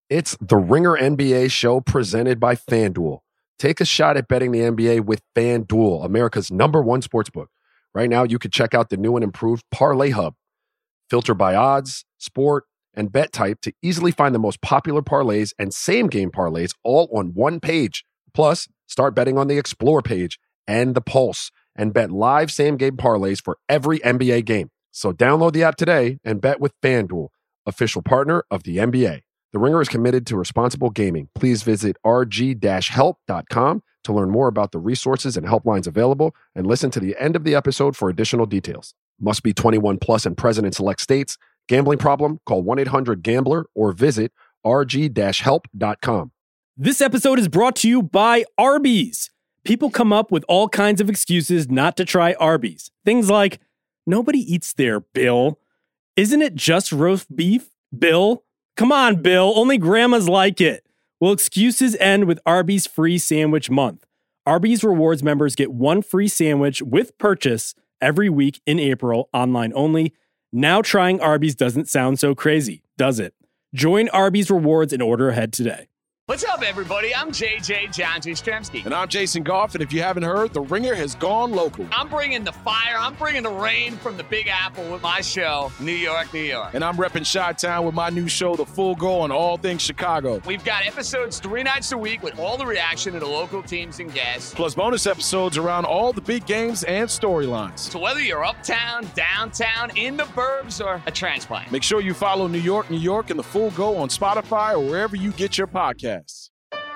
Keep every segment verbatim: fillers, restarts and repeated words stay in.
It's the Ringer N B A show presented by FanDuel. Take a shot at betting the N B A with FanDuel, America's number one sportsbook. Right now, you can check out the new and improved Parlay Hub. Filter by odds, sport, and bet type to easily find the most popular parlays and same-game parlays all on one page. Plus, start betting on the Explore page and the Pulse and bet live same-game parlays for every N B A game. So download the app today and bet with FanDuel, official partner of the N B A. The Ringer is committed to responsible gaming. Please visit r g dash help dot com to learn more about the resources and helplines available and listen to the end of the episode for additional details. Must be twenty-one plus and present in select states. Gambling problem? Call one eight hundred gambler or visit r g dash help dot com. This episode is brought to you by Arby's. People come up with all kinds of excuses not to try Arby's. Things like, nobody eats there, Bill. Isn't it just roast beef, Bill? Come on, Bill. Only grandmas like it. Well, excuses end with Arby's free sandwich month. Arby's Rewards members get one free sandwich with purchase every week in April, online only. Now trying Arby's doesn't sound so crazy, does it? Join Arby's Rewards and order ahead today. What's up, everybody? I'm J J John Jastrzemski. And I'm Jason Goff, and if you haven't heard, The Ringer has gone local. I'm bringing the fire, I'm bringing the rain from the Big Apple with my show, New York, New York. And I'm repping Chi-Town with my new show, The Full Go, on all things Chicago. We've got episodes three nights a week with all the reaction to the local teams and guests. Plus bonus episodes around all the big games and storylines. So whether you're uptown, downtown, in the burbs, or a transplant, make sure you follow New York, New York, and The Full Go on Spotify or wherever you get your podcasts.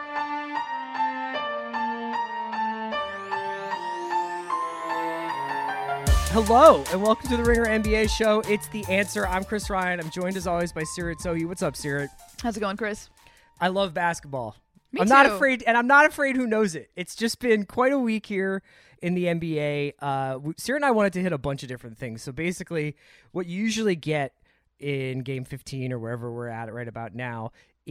Hello, and welcome to the Ringer N B A show. It's The Answer. I'm Chris Ryan. I'm joined, as always, by Sirit Sohi. What's up, Sirit? How's it going, Chris? I love basketball. Me I'm too. not afraid, and I'm not afraid who knows it. It's just been quite a week here in the N B A. Uh, Sirit and I wanted to hit a bunch of different things. So basically, what you usually get in Game fifteen or wherever we're at right about now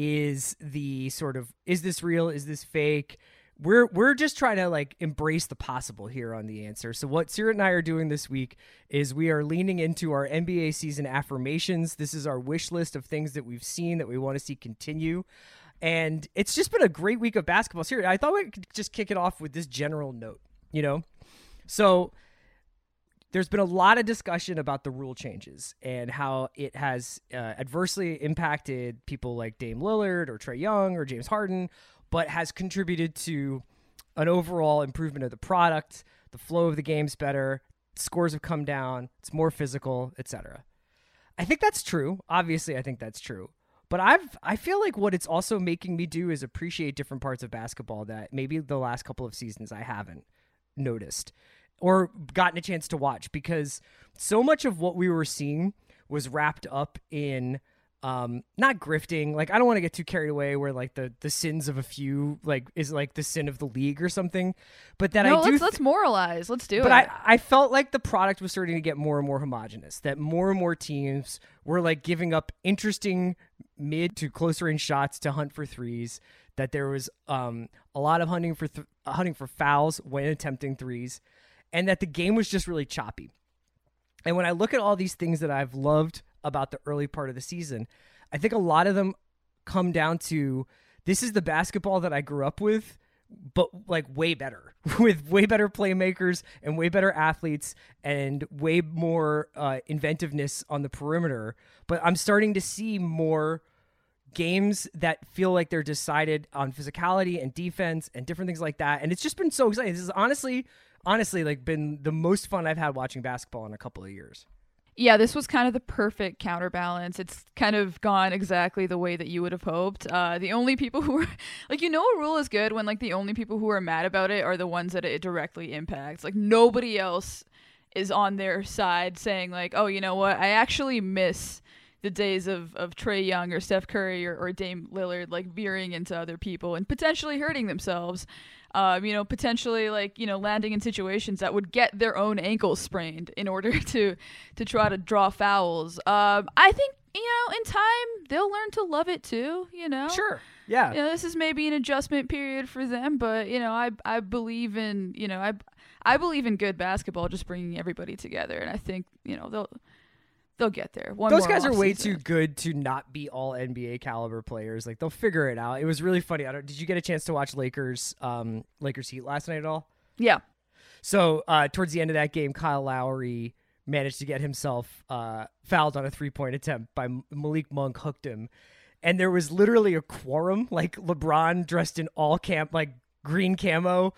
is the sort of, is this real? Is this fake? We're we're just trying to like embrace the possible here on The Answer. So what Sirit and I are doing this week is we are leaning into our N B A season affirmations. This is our wish list of things that we've seen that we want to see continue. And it's just been a great week of basketball. Sirit, I thought we could just kick it off with this general note, you know? So there's been a lot of discussion about the rule changes and how it has uh, adversely impacted people like Dame Lillard or Trae Young or James Harden, but has contributed to an overall improvement of the product. The flow of the game's better. Scores have come down. It's more physical, et cetera. I think that's true. Obviously, I think that's true. But I've I feel like what it's also making me do is appreciate different parts of basketball that maybe the last couple of seasons I haven't noticed or gotten a chance to watch, because so much of what we were seeing was wrapped up in Um, not grifting. Like, I don't want to get too carried away where like the, the sins of a few like is like the sin of the league or something. But that no, I do. let's th- let's moralize. Let's do but it. I I felt like the product was starting to get more and more homogenous. That more and more teams were like giving up interesting mid to close range shots to hunt for threes. That there was um a lot of hunting for th- hunting for fouls when attempting threes, and that the game was just really choppy. And when I look at all these things that I've loved about the early part of the season, I think a lot of them come down to, this is the basketball that I grew up with, but like way better, with way better playmakers and way better athletes and way more uh, inventiveness on the perimeter. But I'm starting to see more games that feel like they're decided on physicality and defense and different things like that. And it's just been so exciting. This is honestly, honestly like been the most fun I've had watching basketball in a couple of years. Yeah, this was kind of the perfect counterbalance. It's kind of gone exactly the way that you would have hoped. Uh, the only people who are, like, you know, a rule is good when, like, the only people who are mad about it are the ones that it directly impacts. Like, nobody else is on their side saying, like, oh, you know what, I actually miss the days of, of Trae Young or Steph Curry or, or Dame Lillard, like, veering into other people and potentially hurting themselves. Um, you know, potentially like, you know, landing in situations that would get their own ankles sprained in order to to try to draw fouls. Um, I think, you know, in time, they'll learn to love it too, you know? Sure. Yeah. You know, this is maybe an adjustment period for them, but, you know, I I believe in, you know, I I believe in good basketball just bringing everybody together. And I think, you know, they'll they'll get there. One Those more guys are way off-season. too good to not be all N B A caliber players. Like they'll figure it out. It was really funny. I don't, did you get a chance to watch Lakers um, Lakers Heat last night at all? Yeah. So uh, towards the end of that game, Kyle Lowry managed to get himself uh, fouled on a three-point attempt by Malik Monk, hooked him. And there was literally a quorum, like LeBron dressed in all camp, like green camo,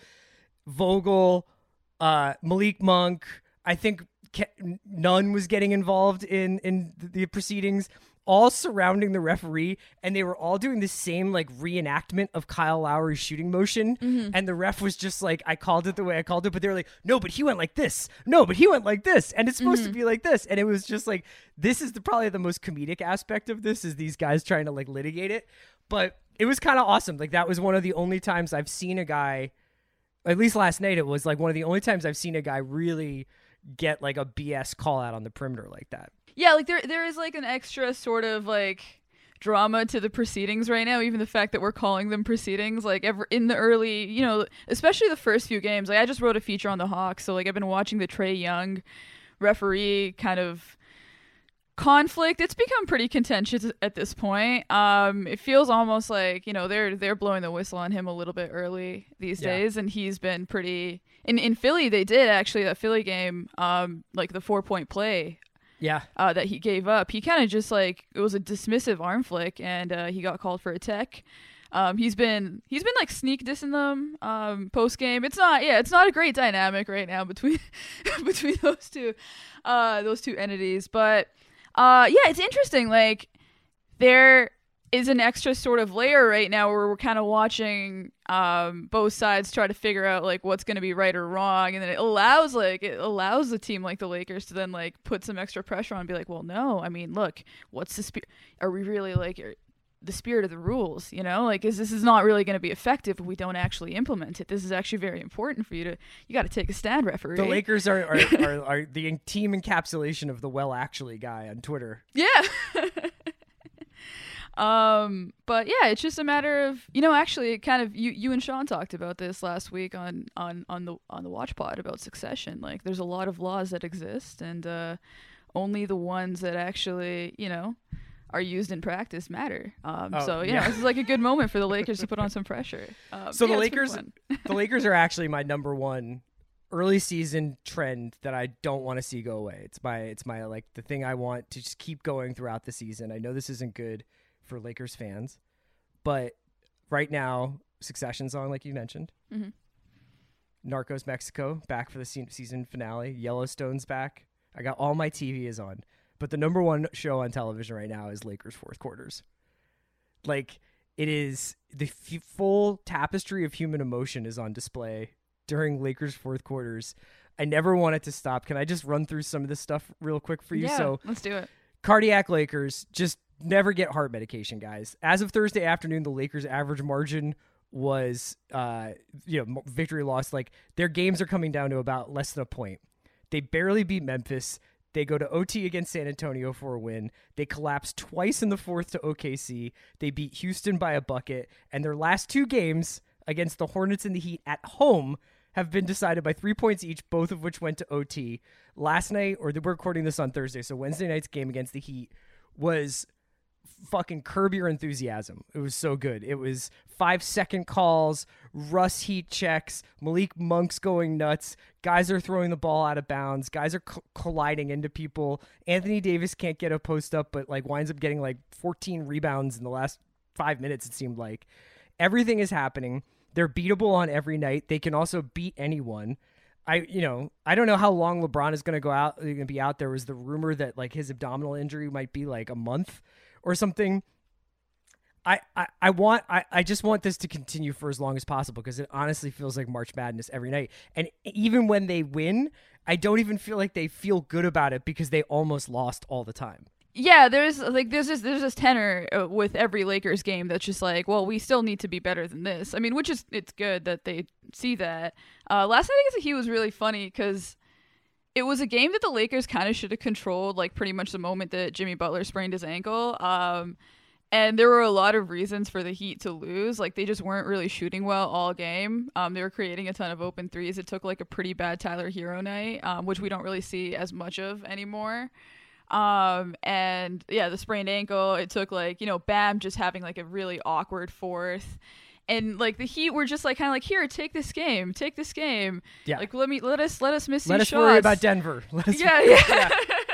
Vogel, uh, Malik Monk. I think Ke- Nunn was getting involved in, in the proceedings, all surrounding the referee. And they were all doing the same like reenactment of Kyle Lowry's shooting motion. Mm-hmm. And the ref was just like, I called it the way I called it. But they were like, no, but he went like this. No, but he went like this. And it's supposed Mm-hmm. to be like this. And it was just like, this is the probably the most comedic aspect of this is these guys trying to like litigate it. But it was kind of awesome. Like that was one of the only times I've seen a guy, at least last night, it was like one of the only times I've seen a guy really get like a B S call out on the perimeter like that. Yeah, like there there is like an extra sort of like drama to the proceedings right now, even the fact that we're calling them proceedings. Like ever in the early, you know, especially the first few games. Like I just wrote a feature on the Hawks, so like I've been watching the Trae Young referee kind of conflict. It's become pretty contentious at this point. Um, it feels almost like, you know, they're they're blowing the whistle on him a little bit early these Yeah. days, and he's been pretty. In in Philly, they did actually that Philly game, um, like the four point play. Yeah. Uh, that he gave up. He kind of just like it was a dismissive arm flick, and uh, he got called for a tech. Um, he's been he's been like sneak dissing them um, post game. It's not yeah, it's not a great dynamic right now between between those two uh, those two entities. But uh, yeah, it's interesting. Like there is an extra sort of layer right now where we're kind of watching um, both sides try to figure out like what's going to be right or wrong, and then it allows like it allows a team like the Lakers to then like put some extra pressure on and be like, well, no, I mean, look, what's the spirit? Are we really like are, the spirit of the rules? You know, like is this is not really going to be effective if we don't actually implement it. This is actually very important for you to you got to take a stand, referee. The Lakers are are, are are the team encapsulation of the well actually guy on Twitter. Yeah. Um, but yeah, it's just a matter of, you know, actually it kind of, you, you and Sean talked about this last week on, on, on the, on the Watch Pod about succession. Like there's a lot of laws that exist, and, uh, only the ones that actually, you know, are used in practice matter. Um, Oh, so, you yeah. know, this is like a good moment for the Lakers to put on some pressure. Um, So yeah, the it's been Lakers, fun. the Lakers are actually my number one early season trend that I don't want to see go away. It's my, it's my, like the thing I want to just keep going throughout the season. I know this isn't good for Lakers fans, but right now, Succession song, like you mentioned, Mhm. Narcos Mexico back for the se- season finale. Yellowstone's back. I got all my T V is on, but the number one show on television right now is Lakers Fourth Quarters. Like it is the f- full tapestry of human emotion is on display during Lakers Fourth Quarters. I never want it to stop. Can I just run through some of this stuff real quick for you? Yeah, So let's do it. cardiac Lakers, just never get heart medication, guys. As of Thursday afternoon, the Lakers' average margin was, uh, you know, victory loss. Like their games are coming down to about less than a point. They barely beat Memphis. They go to O T against San Antonio for a win. They collapse twice in the fourth to O K C. They beat Houston by a bucket. And their last two games against the Hornets and the Heat at home have been decided by three points each, both of which went to O T. Last night, or we're recording this on Thursday, so Wednesday night's game against the Heat was fucking curb your enthusiasm. It was so good. It was five second calls, Russ Heat checks, Malik Monk's going nuts. Guys are throwing the ball out of bounds. Guys are co- colliding into people. Anthony Davis can't get a post up, but like winds up getting like fourteen rebounds in the last five minutes. It seemed like everything is happening. They're beatable on every night. They can also beat anyone. I, you know, I don't know how long LeBron is going to go out, going to be out. There was the rumor that like his abdominal injury might be like a month or something. I, I, I want, I, I just want this to continue for as long as possible because it honestly feels like March Madness every night. And even when they win, I don't even feel like they feel good about it because they almost lost all the time. Yeah, there's like there's this there's this tenor uh, with every Lakers game that's just like, well, we still need to be better than this. I mean, which is it's good that they see that. Uh, last night against the Heat was really funny because it was a game that the Lakers kind of should have controlled, like pretty much the moment that Jimmy Butler sprained his ankle. Um, and there were a lot of reasons for the Heat to lose. Like they just weren't really shooting well all game. Um, they were creating a ton of open threes. It took like a pretty bad Tyler Hero night, um, which we don't really see as much of anymore. Um, and yeah, the sprained ankle, it took like, you know, Bam just having like a really awkward fourth. And like the Heat were just like kind of like, here, take this game, take this game. Yeah. Like let me let us let us miss Let these us shots. worry about Denver. Let us Yeah, yeah. yeah.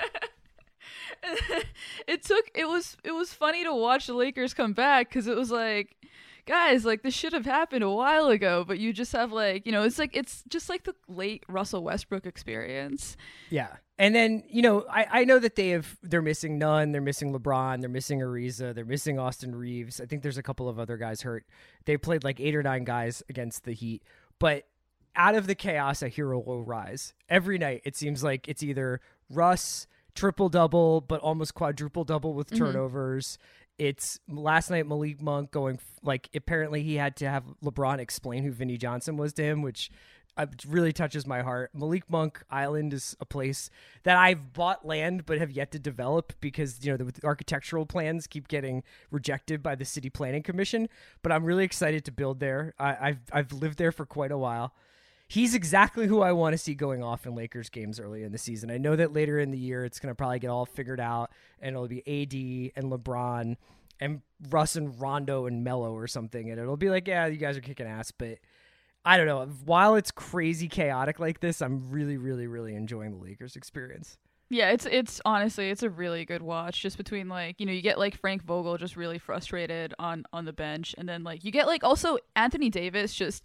It took it was it was funny to watch the Lakers come back because it was like, guys, like this should have happened a while ago, but you just have like, you know, it's like it's just like the late Russell Westbrook experience. Yeah. And then, you know, I, I know that they have they're missing Nunn, they're missing LeBron, they're missing Ariza, they're missing Austin Reeves. I think there's a couple of other guys hurt. They played like eight or nine guys against the Heat, but out of the chaos, a hero will rise. Every night, it seems like it's either Russ triple double, but almost quadruple double with turnovers. Mm-hmm. It's last night Malik Monk going like apparently he had to have LeBron explain who Vinnie Johnson was to him, which uh, really touches my heart. Malik Monk Island is a place that I've bought land but have yet to develop because, you know, the, the architectural plans keep getting rejected by the City Planning Commission. But I'm really excited to build there. I, I've I've lived there for quite a while. He's exactly who I want to see going off in Lakers games early in the season. I know that later in the year, it's going to probably get all figured out, and it'll be A D and LeBron and Russ and Rondo and Melo or something, and it'll be like, yeah, you guys are kicking ass. But I don't know. While it's crazy chaotic like this, I'm really, really, really enjoying the Lakers experience. Yeah, it's it's honestly it's a really good watch. Just between like, you know, you get like Frank Vogel just really frustrated on on the bench, and then like you get like also Anthony Davis just,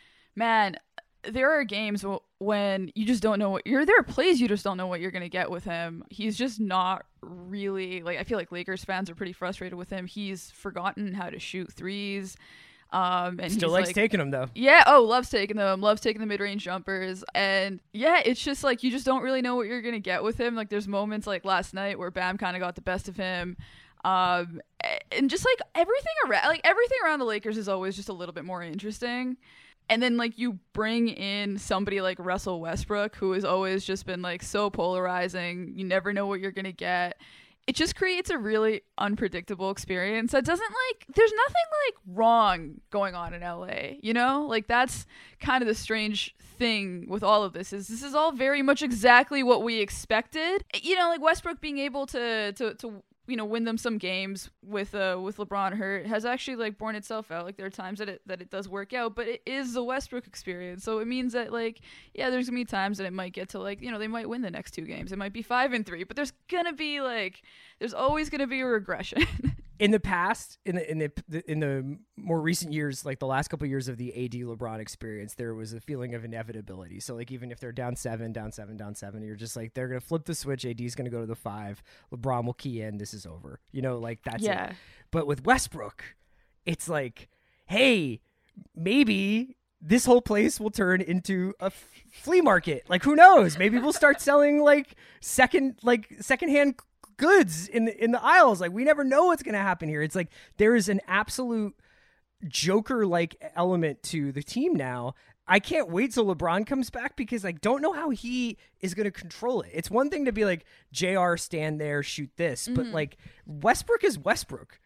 man. There are games when you just don't know what you're there are plays you just don't know what you're going to get with him. He's just not really like, I feel like Lakers fans are pretty frustrated with him. He's forgotten how to shoot threes. Um, and still he's likes like, taking them though. Yeah. Oh, loves taking them. Loves taking the mid-range jumpers. And yeah, it's just like, you just don't really know what you're going to get with him. Like there's moments like last night where Bam kind of got the best of him. Um, and just like everything around, like everything around the Lakers is always just a little bit more interesting. And then, like, you bring in somebody like Russell Westbrook, who has always just been, like, so polarizing. You never know what you're going to get. It just creates a really unpredictable experience that doesn't, like, there's nothing, like, wrong going on in L A, you know? Like, that's kind of the strange thing with all of this is this is all very much exactly what we expected. You know, like, Westbrook being able to to to you know, win them some games with uh with LeBron hurt has actually like borne itself out. Like there are times that it that it does work out, but it is the Westbrook experience. So it means that like, yeah, there's gonna be times that it might get to like, you know, they might win the next two games. It might be five and three, but there's gonna be like, there's always gonna be a regression. In the past, in the in the in the more recent years, like the last couple of years of the A D LeBron experience, there was a feeling of inevitability. So like even if they're down seven, down seven, down seven, you're just like they're gonna flip the switch. A D's gonna go to the five. LeBron will key in. This is over. You know, like that's yeah. it. But with Westbrook, it's like, hey, maybe this whole place will turn into a f- flea market. Like who knows? Maybe we'll start selling like second like secondhand goods in the in the aisles. Like we never know what's going to happen here. It's like there is an absolute Joker like element to the team now. I can't wait till LeBron comes back because I don't know how he is going to control it. It's one thing to be like J R stand there, shoot this, but mm-hmm. like Westbrook is Westbrook.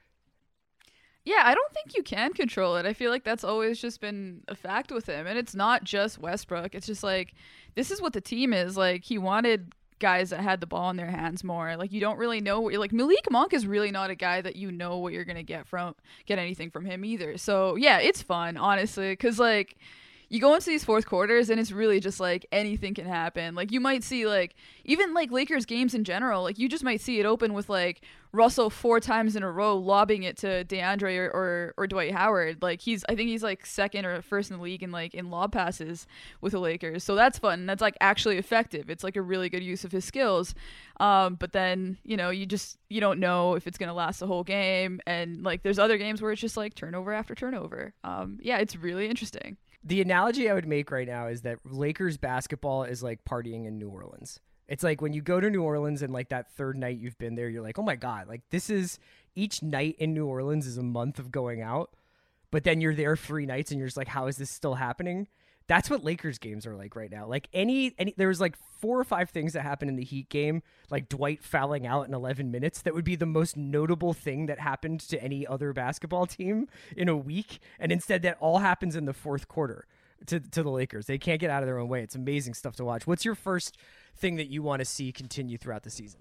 Yeah, I don't think you can control it. I feel like that's always just been a fact with him. And it's not just Westbrook. It's just like, this is what the team is. Like he wanted guys that had the ball in their hands more. Like you don't really know what you're like. Malik Monk is really not a guy that you know what you're gonna get from get anything from him either. So yeah, it's fun honestly, because like you go into these fourth quarters and it's really just like anything can happen. Like you might see like even like Lakers games in general, like you just might see it open with like Russell four times in a row lobbing it to DeAndre or, or or Dwight Howard. Like he's I think he's like second or first in the league in like in lob passes with the Lakers. So that's fun. That's like actually effective. It's like a really good use of his skills. Um, but then, you know, you just you don't know if it's gonna last the whole game. And like there's other games where it's just like turnover after turnover. Um, yeah, it's really interesting. The analogy I would make right now is that Lakers basketball is like partying in New Orleans. It's like when you go to New Orleans and like that third night you've been there, you're like, oh my God, like this is each night in New Orleans is a month of going out. But then you're there three nights and you're just like, how is this still happening? That's what Lakers games are like right now. Like any, any there was like four or five things that happened in the Heat game, like Dwight fouling out in eleven minutes. That would be the most notable thing that happened to any other basketball team in a week. And instead that all happens in the fourth quarter to, to the Lakers. They can't get out of their own way. It's amazing stuff to watch. What's your first thing that you want to see continue throughout the season?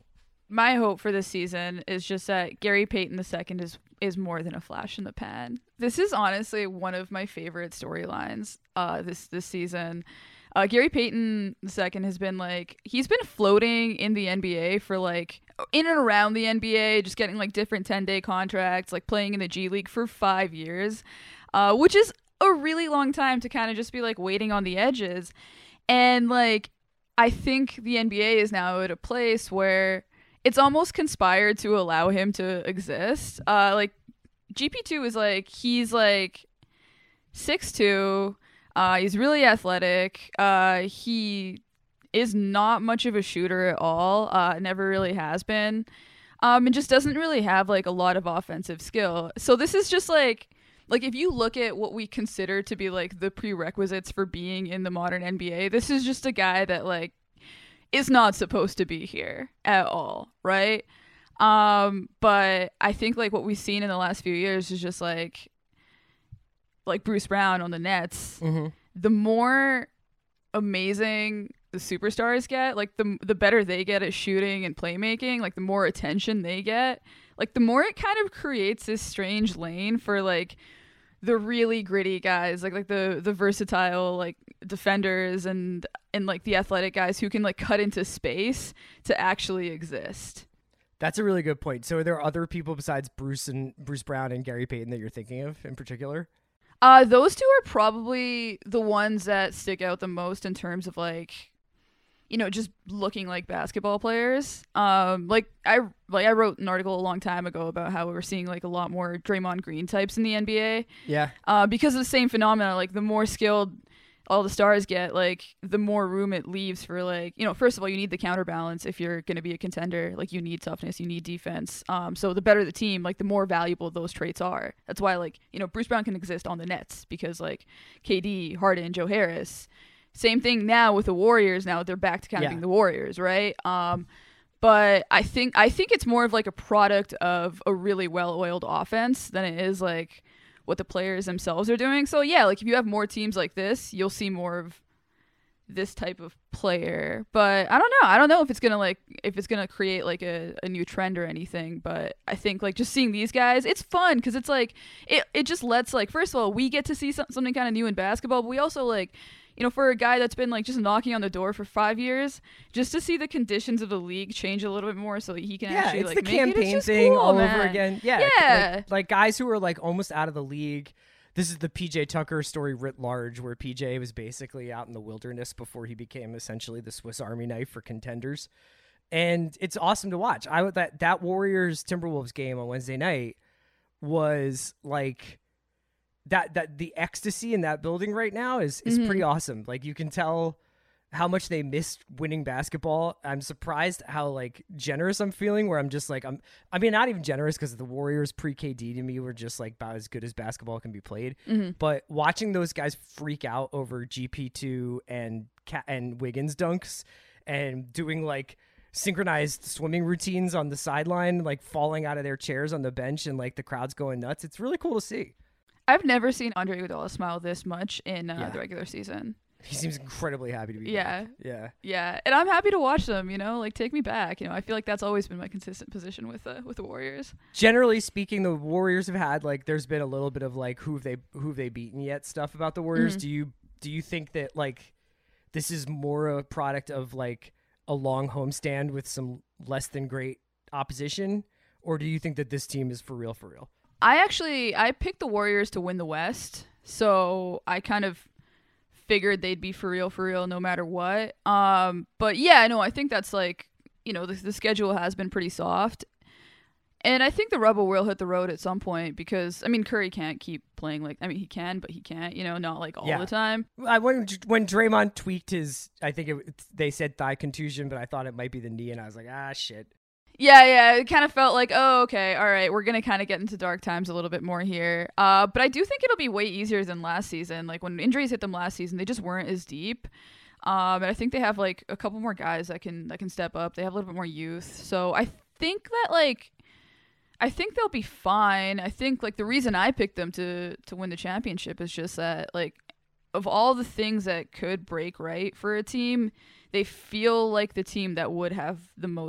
my hope for this season is just that Gary Payton the second is is more than a flash in the pan. This is honestly one of my favorite storylines uh, this this season. Uh, Gary Payton the second has been like, he's been floating in the N B A for like, in and around the N B A, just getting like different ten-day contracts, like playing in the G League for five years, uh, which is a really long time to kind of just be like waiting on the edges. And like, I think the N B A is now at a place where it's almost conspired to allow him to exist. Uh, like G P two is like, he's like six two. Uh, he's really athletic. Uh, he is not much of a shooter at all. Uh, never really has been. Um, and just doesn't really have like a lot of offensive skill. So this is just like, like if you look at what we consider to be like the prerequisites for being in the modern N B A, this is just a guy that like is not supposed to be here at all, right? Um, but I think like what we've seen in the last few years is just like, like Bruce Brown on the Nets, Mm-hmm. the more amazing the superstars get, like the the better they get at shooting and playmaking, like the more attention they get, like the more it kind of creates this strange lane for like the really gritty guys, like like the the versatile like defenders and and like the athletic guys who can like cut into space to actually exist. That's a really good point. So are there other people besides Bruce and Bruce Brown and Gary Payton that you're thinking of in particular? Uh, those two are probably the ones that stick out the most in terms of like, you know, just looking like basketball players. Um, like I like I wrote an article a long time ago about how we were seeing like a lot more Draymond Green types in the N B A. Yeah. Uh, because of the same phenomena, like the more skilled all the stars get, like the more room it leaves for like, you know, first of all, you need the counterbalance if you're going to be a contender. Like you need toughness, you need defense. Um, so the better the team, like the more valuable those traits are. That's why like, you know, Bruce Brown can exist on the Nets because like K D, Harden, Joe Harris. Same thing now with the Warriors. Now they're back to kind of Yeah. being the Warriors, right? Um, but I think I think it's more of like a product of a really well-oiled offense than it is like what the players themselves are doing. So yeah, like if you have more teams like this, you'll see more of this type of player. But I don't know. I don't know if it's gonna like if it's gonna create like a, a new trend or anything. But I think like just seeing these guys, it's fun because it's like it it just lets like first of all we get to see some, something kind of new in basketball, but we also like, you know, for a guy that's been like just knocking on the door for five years, just to see the conditions of the league change a little bit more so that he can Yeah, actually it's like the make it. It's campaign just thing cool, all man. over again. Yeah, Yeah. Like, like guys who are like almost out of the league. This is the P J Tucker story writ large, where P J was basically out in the wilderness before he became essentially the Swiss Army knife for contenders, and it's awesome to watch. I that that Warriors Timberwolves game on Wednesday night was like that. That the ecstasy in that building right now is is Mhm. pretty awesome. Like you can tell how much they missed winning basketball. I'm surprised how like generous I'm feeling, where I'm just like, I'm, I mean, not even generous because the Warriors pre-K D to me were just like about as good as basketball can be played. Mm-hmm. But watching those guys freak out over G P two and Ca- and Wiggins dunks and doing like synchronized swimming routines on the sideline, like falling out of their chairs on the bench and like the crowd's going nuts. It's really cool to see. I've never seen Andre Iguodala smile this much in uh, Yeah. the regular season. He seems incredibly happy to be Yeah. back. Yeah. Yeah, and I'm happy to watch them. You know, like take me back. You know, I feel like that's always been my consistent position with uh, with the Warriors. Generally speaking, the Warriors have had like there's been a little bit of like who have they who have they beaten yet stuff about the Warriors. Mhm. Do you do you think that like this is more a product of like a long homestand with some less than great opposition, or do you think that this team is for real for real? I actually I picked the Warriors to win the West, so I kind of figured they'd be for real for real no matter what. Um, but yeah, I know I think that's like, you know, the, the schedule has been pretty soft. And I think the rubber will hit the road at some point because, I mean, Curry can't keep playing like, I mean, he can, but he can't, you know, not like all Yeah. the time. I when when Draymond tweaked his, I think it, they said thigh contusion, but I thought it might be the knee, and I was like, ah, shit. Yeah, yeah, it kind of felt like, oh, okay, all right, we're going to kind of get into dark times a little bit more here. Uh, but I do think it'll be way easier than last season. Like, when injuries hit them last season, they just weren't as deep. Um, and I think they have, like, a couple more guys that can that can step up. They have a little bit more youth. So I think that, like, I think they'll be fine. I think, like, the reason I picked them to, to win the championship is just that, like, of all the things that could break right for a team, they feel like the team that would have the most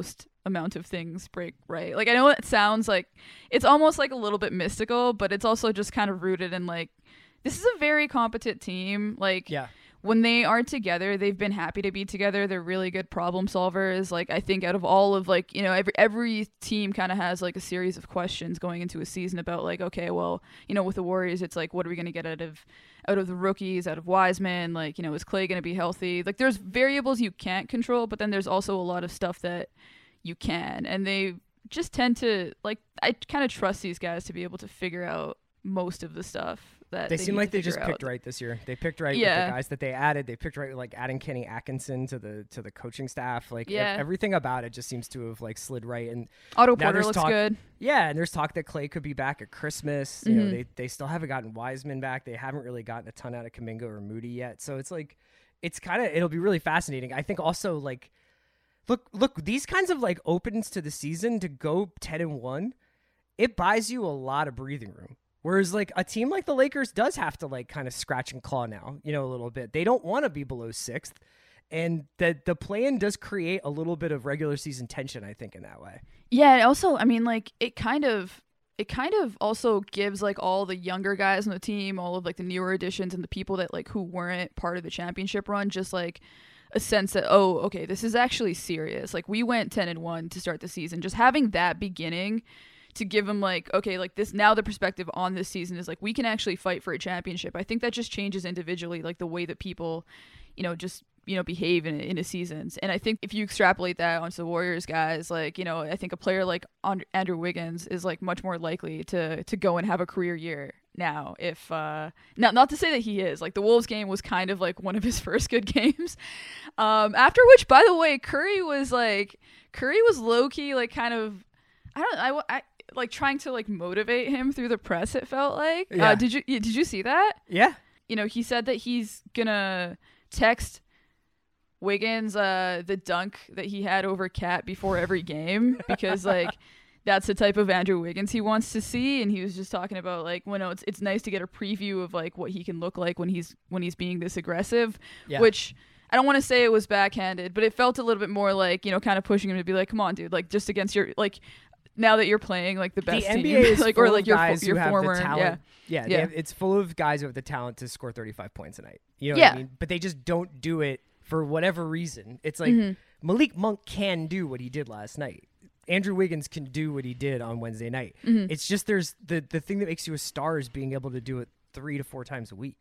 amount of things break right. Like, I know it sounds like it's almost like a little bit mystical, but it's also just kind of rooted in like, this is a very competent team. Like, Yeah. when they are together, they've been happy to be together. They're really good problem solvers. Like, I think out of all of like, you know, every every team kind of has like a series of questions going into a season about like, okay, well, you know, with the Warriors, it's like, what are we going to get out of out of the rookies, out of Wiseman? Like, you know, is Clay going to be healthy? Like, there's variables you can't control, but then there's also a lot of stuff that you can. And they just tend to, like, I kind of trust these guys to be able to figure out most of the stuff. That They, they seem need like to they just figure picked out. right this year. They picked right with Yeah. the guys that they added. They picked right with like adding Kenny Atkinson to the to the coaching staff. Like ev- Yeah. everything about it just seems to have like slid right. And Otto now Porter there's looks talk- good. yeah, and there's talk that Clay could be back at Christmas. You know, Mhm. they they still haven't gotten Wiseman back. They haven't really gotten a ton out of Kuminga or Moody yet. So it's like it's kind of it'll be really fascinating. I think also like look look these kinds of like opens to the season to go ten and one, it buys you a lot of breathing room. Whereas like a team like the Lakers does have to like kind of scratch and claw now, you know, a little bit. They don't want to be below sixth. And the the play-in does create a little bit of regular season tension, I think, in that way. Yeah, and also, I mean, like, it kind of it kind of also gives like all the younger guys on the team, all of like the newer additions and the people that like who weren't part of the championship run, just like a sense that, oh, okay, this is actually serious. Like, we went ten and one to start the season. Just having that beginning to give them like, okay, like this, now the perspective on this season is like, we can actually fight for a championship. I think that just changes individually, like the way that people, you know, just, you know, behave in, in a seasons. And I think if you extrapolate that onto the Warriors guys, like, you know, I think a player like And- Andrew Wiggins is like much more likely to, to go and have a career year now. If, uh, not, not to say that he is, like the Wolves game was kind of like one of his first good games. Um, after which, by the way, Curry was like, Curry was low key, like kind of, I don't, I, I, like trying to like motivate him through the press. It felt like. Yeah. Uh, did you did you see that? Yeah. You know, he said that he's gonna text Wiggins uh, the dunk that he had over Cat before every game because like that's the type of Andrew Wiggins he wants to see. And he was just talking about like, well, no, it's it's nice to get a preview of like what he can look like when he's when he's being this aggressive, Yeah. which. I don't want to say it was backhanded, but it felt a little bit more like, you know, kind of pushing him to be like, come on, dude, like just against your like. Now that you're playing like the best the N B team, A is like full or like of your guys your who have former, the yeah, talent. Yeah, they Yeah. have- it's full of guys who have the talent to score thirty-five points a night. You know Yeah. what I mean? But they just don't do it for whatever reason. It's like Mhm. Malik Monk can do what he did last night. Andrew Wiggins can do what he did on Wednesday night. Mhm. It's just there's the the thing that makes you a star is being able to do it three to four times a week.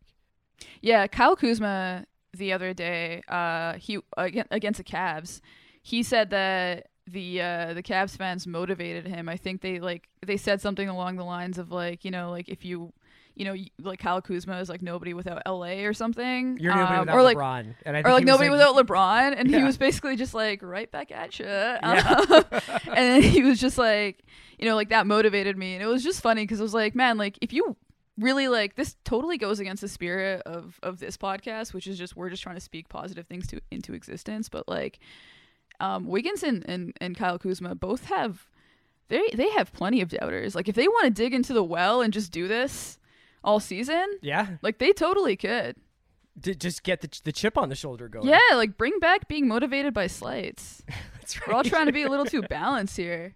yeah. Kyle Kuzma the other day, uh, he again against the Cavs, he said that the uh, the Cavs fans motivated him. I think they like they said something along the lines of like, you know, like if you, you know, y- like Kyle Kuzma is like nobody without L A or something, You're nobody Um, without or like LeBron, and I think or like he was nobody without LeBron, and he Yeah. was basically just like right back at you. Yeah. and then he was just like, you know, like that motivated me, and it was just funny because it was like, man, like if you really like this, totally goes against the spirit of of this podcast, which is just we're just trying to speak positive things to into existence, but like, um, Wiggins and, and and Kyle Kuzma both have they they have plenty of doubters. Like if they want to dig into the well and just do this all season, Yeah, like they totally could. to just get the the chip on the shoulder going. Yeah, like bring back being motivated by slights. That's We're all right. trying to be a little too balanced here.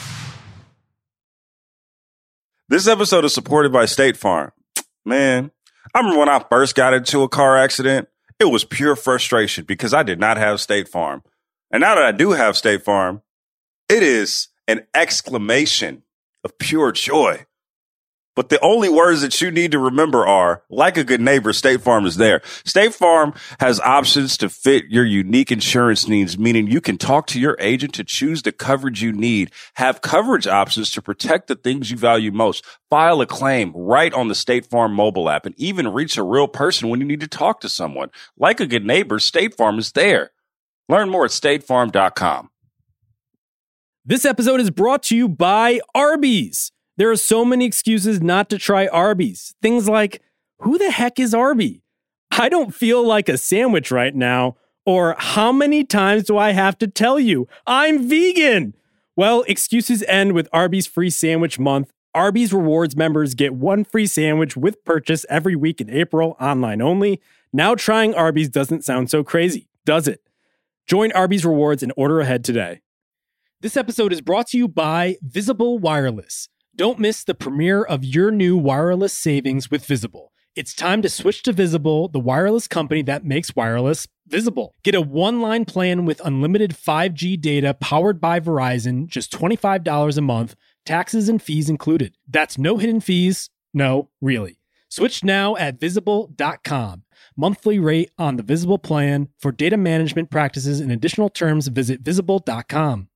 This episode is supported by State Farm. Man, I remember when I first got into a car accident, it was pure frustration because I did not have State Farm. And now that I do have State Farm, it is an exclamation of pure joy. But the only words that you need to remember are, like a good neighbor, State Farm is there. State Farm has options to fit your unique insurance needs, meaning you can talk to your agent to choose the coverage you need, have coverage options to protect the things you value most, file a claim right on the State Farm mobile app, and even reach a real person when you need to talk to someone. Like a good neighbor, State Farm is there. Learn more at state farm dot com. This episode is brought to you by Arby's. There are so many excuses not to try Arby's. Things like, who the heck is Arby? I don't feel like a sandwich right now. Or how many times do I have to tell you I'm vegan? Well, excuses end with Arby's free sandwich month. Arby's Rewards members get one free sandwich with purchase every week in April, online only. Now trying Arby's doesn't sound so crazy, does it? Join Arby's Rewards and order ahead today. This episode is brought to you by Visible Wireless. Don't miss the premiere of your new wireless savings with Visible. It's time to switch to Visible, the wireless company that makes wireless visible. Get a one-line plan with unlimited five G data powered by Verizon, just twenty-five dollars a month, taxes and fees included. That's no hidden fees. No, really. Switch now at visible dot com. Monthly rate on the Visible plan. For data management practices and additional terms, visit visible dot com.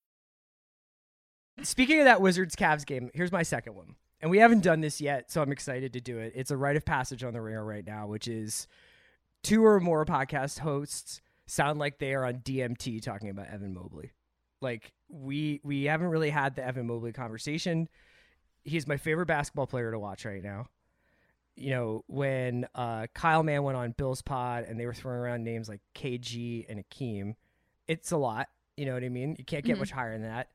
Speaking of that Wizards-Cavs game, here's my second one. And we haven't done this yet, so I'm excited to do it. It's a rite of passage on the Ringer right now, which is two or more podcast hosts sound like they are on D M T talking about Evan Mobley. Like, we we haven't really had the Evan Mobley conversation. He's my favorite basketball player to watch right now. You know, when uh, Kyle Mann went on Bill's pod and they were throwing around names like K G and Akeem, it's a lot. You know what I mean? You can't get mm-hmm. much higher than that.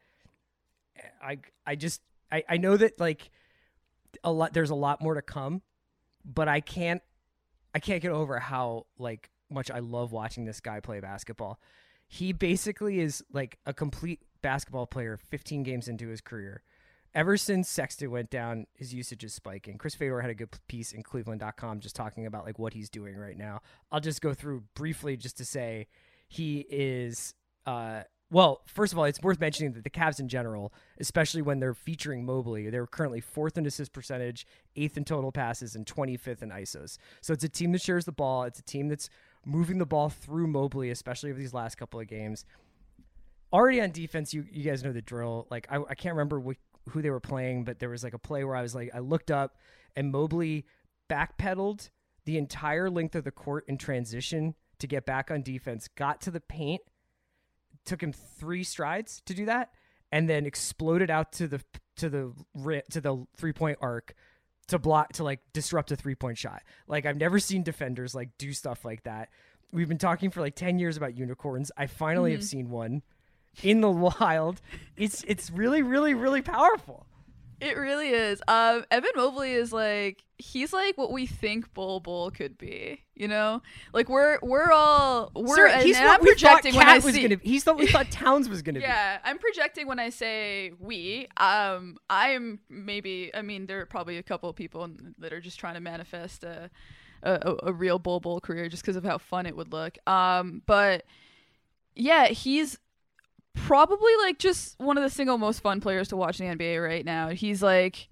I I just I, I know that like a lot there's a lot more to come, but I can't I can't get over how like much I love watching this guy play basketball. He basically is like a complete basketball player fifteen games into his career. Ever since Sexton went down, his usage is spiking. Chris Fedor had a good piece in Cleveland dot com just talking about like what he's doing right now. I'll just go through briefly just to say he is uh well, first of all, it's worth mentioning that the Cavs in general, especially when they're featuring Mobley, they're currently fourth in assist percentage, eighth in total passes, and twenty-fifth in I S Os. So it's a team that shares the ball. It's a team that's moving the ball through Mobley, especially over these last couple of games. Already on defense, you, you guys know the drill. Like I, I can't remember wh- who they were playing, but there was like a play where I was like, I looked up and Mobley backpedaled the entire length of the court in transition to get back on defense, got to the paint, took him three strides to do that, and then exploded out to the to the to the three point arc to block to like disrupt a three point shot. Like I've never seen defenders like do stuff like that. We've been talking for like ten years about unicorns. I finally mm-hmm. have seen one in the wild. It's it's really really really powerful. It really is. Um, Evan Mobley is like he's like what we think Bol Bol could be. You know, like we're we're all we're. Sir, and, he's and what I'm we projecting thought when I Cat was see. gonna. He's what we thought Towns was gonna yeah, be. Yeah, I'm projecting when I say we. Um, I'm maybe. I mean, there are probably a couple of people that are just trying to manifest a a, a real Bol Bol career just because of how fun it would look. Um, but yeah, he's probably like just one of the single most fun players to watch in the N B A right now. He's like,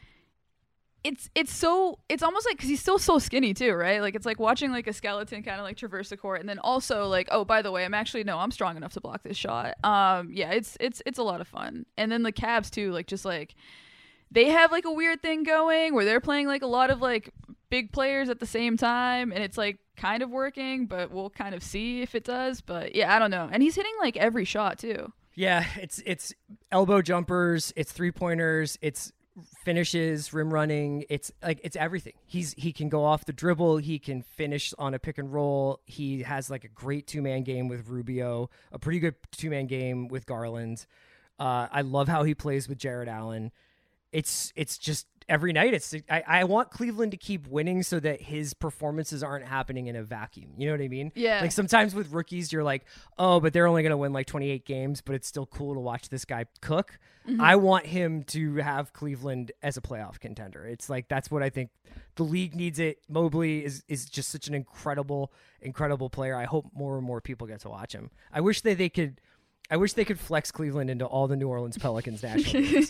it's it's so it's almost like because he's still so skinny too, right? Like it's like watching like a skeleton kind of like traverse the court, and then also like, oh, by the way, I'm actually no, I'm strong enough to block this shot. Um, yeah, it's it's it's a lot of fun. And then the Cavs too, like just like they have like a weird thing going where they're playing like a lot of like big players at the same time, and it's like kind of working, but we'll kind of see if it does. But yeah, I don't know. And he's hitting like every shot too. Yeah, it's it's elbow jumpers, it's three pointers, it's finishes, rim running. It's like it's everything. He's he can go off the dribble, he can finish on a pick and roll. He has like a great two man game with Rubio, a pretty good two man game with Garland. Uh, I love how he plays with Jared Allen. It's it's just every night. It's I, I want Cleveland to keep winning so that his performances aren't happening in a vacuum. You know what I mean? Yeah. Like sometimes with rookies, you're like, oh, but they're only going to win like twenty-eight games, but it's still cool to watch this guy cook. Mm-hmm. I want him to have Cleveland as a playoff contender. It's like that's what I think the league needs. It. Mobley is is just such an incredible, incredible player. I hope more and more people get to watch him. I wish they they could. I wish they could flex Cleveland into all the New Orleans Pelicans national teams.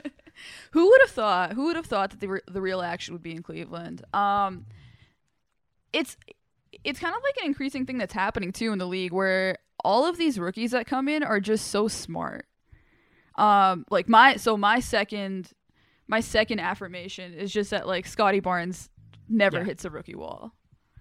Who would have thought? Who would have thought that the re- the real action would be in Cleveland? Um, it's it's kind of like an increasing thing that's happening too in the league, where all of these rookies that come in are just so smart. Um, like my so my second my second affirmation is just that like Scotty Barnes never yeah. hits a rookie wall.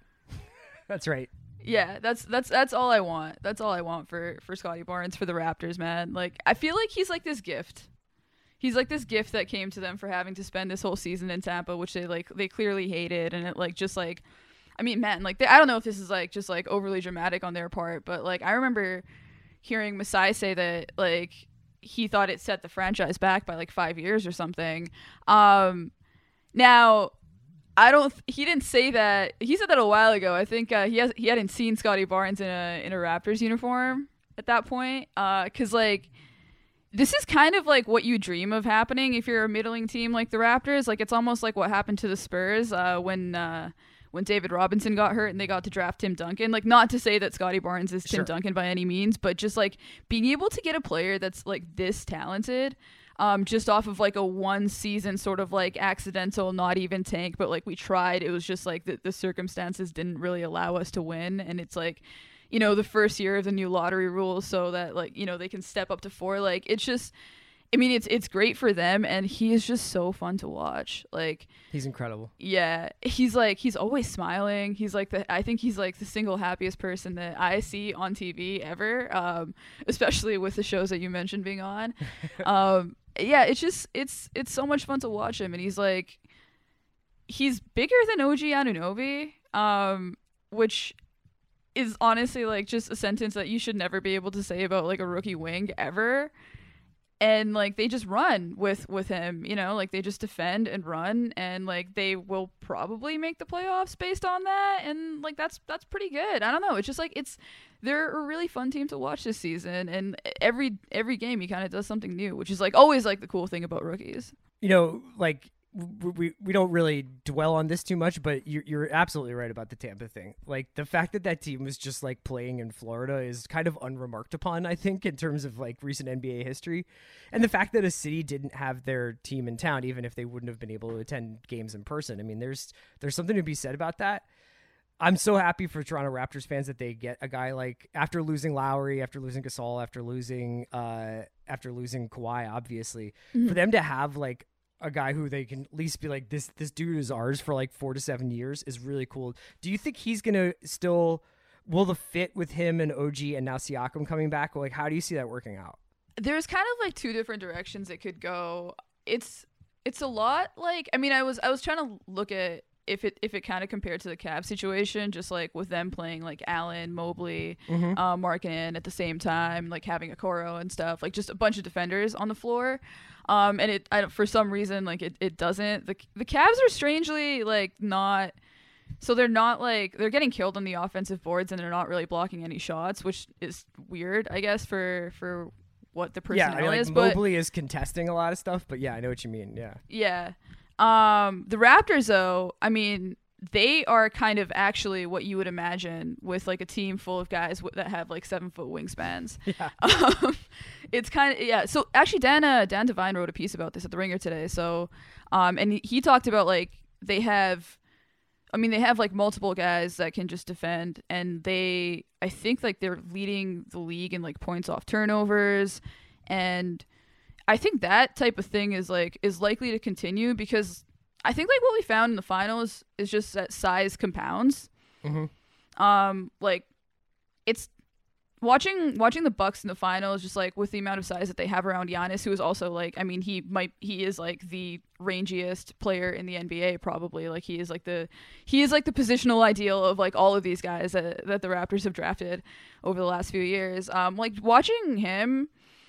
That's right. Yeah, that's that's that's all I want. That's all I want for for Scotty Barnes for the Raptors, man. Like I feel like he's like this gift. He's like this gift that came to them for having to spend this whole season in Tampa, which they like they clearly hated, and it like just like, I mean, man, like they, I don't know if this is like just like overly dramatic on their part, but like I remember hearing Masai say that like he thought it set the franchise back by like five years or something. Um, now. I don't. He didn't say that. He said that a while ago. I think uh, he has. He hadn't seen Scotty Barnes in a in a Raptors uniform at that point. Uh, cause like this is kind of like what you dream of happening if you're a middling team like the Raptors. Like, it's almost like what happened to the Spurs uh, when uh, when David Robinson got hurt and they got to draft Tim Duncan. Like, not to say that Scotty Barnes is Tim Sure. Duncan by any means, but just like being able to get a player that's like this talented um, just off of like a one season sort of like accidental, not even tank, but like we tried. It was just like the, the circumstances didn't really allow us to win. And it's like, you know, the first year of the new lottery rules so that like, you know, they can step up to four. Like, it's just, I mean, it's it's great for them, and he is just so fun to watch. Like, He's incredible. yeah, he's like, he's always smiling. He's like the, I think he's like the single happiest person that I see on T V ever, um, especially with the shows that you mentioned being on. um, yeah, it's just, it's it's so much fun to watch him, and he's like, he's bigger than O G Anunoby, um, which is honestly like just a sentence that you should never be able to say about like a rookie wing ever. And like they just run with with him, you know, like they just defend and run, and like they will probably make the playoffs based on that, and like that's that's pretty good. I don't know, it's just like it's they're a really fun team to watch this season, and every every game he kind of does something new, which is like always like the cool thing about rookies. You know, like we we don't really dwell on this too much, but you're, you're absolutely right about the Tampa thing. Like the fact that that team was just like playing in Florida is kind of unremarked upon, I think, in terms of like recent N B A history. And the fact that a city didn't have their team in town, even if they wouldn't have been able to attend games in person. I mean, there's there's something to be said about that. I'm so happy for Toronto Raptors fans that they get a guy like, after losing Lowry, after losing Gasol, after losing uh after losing Kawhi, obviously, mm-hmm. for them to have like a guy who they can at least be like, this this dude is ours for like four to seven years is really cool. Do you think he's gonna still, will the fit with him and O G and now Siakam coming back, like how do you see that working out? There's kind of like two different directions it could go. It's it's a lot like, I mean, I was I was trying to look at if it if it kind of compared to the Cavs situation, just like with them playing like Allen, Mobley, mm-hmm. uh, Markkanen at the same time, like having Okoro and stuff, like just a bunch of defenders on the floor. Um, and it, I don't, for some reason, like it, it doesn't. The the Cavs are strangely like not, so they're not like they're getting killed on the offensive boards, and they're not really blocking any shots, which is weird, I guess, for for what the personnel yeah, I mean, like, is. Mobley but, is contesting a lot of stuff, but yeah, I know what you mean. Yeah. Yeah. Um, the Raptors, though, I mean, they are kind of actually what you would imagine with like a team full of guys w- that have like seven foot wingspans. Yeah. Um, it's kind of, yeah. So actually Dan, uh, Dan Devine wrote a piece about this at the Ringer today. So, um, and he, he talked about like, they have, I mean, they have like multiple guys that can just defend, and they, I think like they're leading the league in like points off turnovers. And I think that type of thing is like, is likely to continue, because I think like what we found in the finals is just that size compounds. Mm-hmm. Um, like it's watching watching the Bucks in the finals, just like with the amount of size that they have around Giannis, who is also like, I mean, he might he is like the rangiest player in the N B A probably. Like he is like the he is like the positional ideal of like all of these guys that that the Raptors have drafted over the last few years. Um, like watching him,